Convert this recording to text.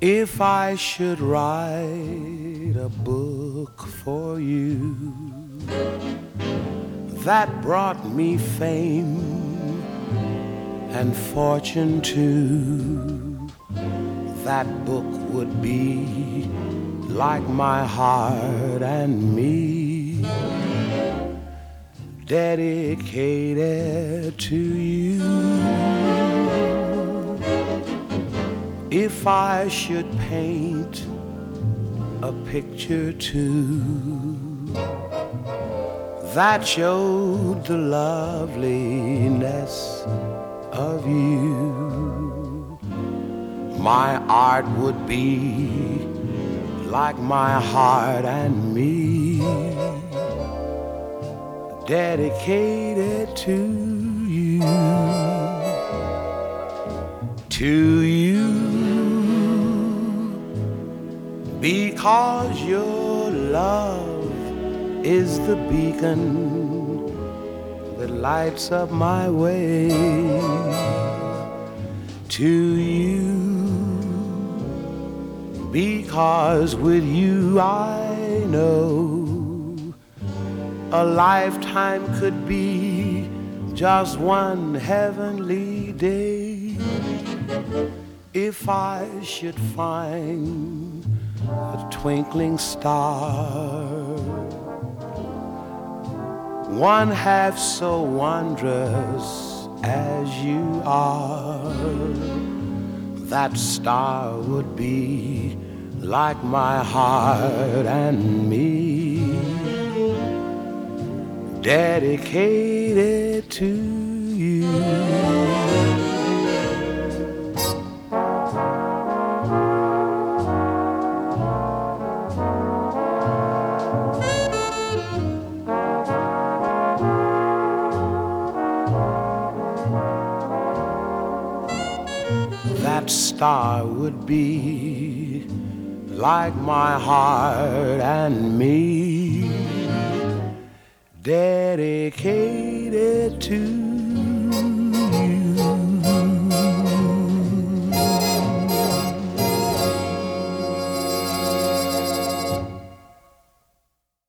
If I should write a book for you that brought me fame and fortune too, that book would be like my heart and me, dedicated to you. If I should paint a picture too that showed the loveliness of you, my art would be like my heart and me, dedicated to you. To you, because your love is the beacon that lights up my way. To you, because with you I know a lifetime could be just one heavenly day. If I should find a twinkling star, one half so wondrous as you are, that star would be like my heart and me, dedicated to you. That star would be like my heart and me, dedicated to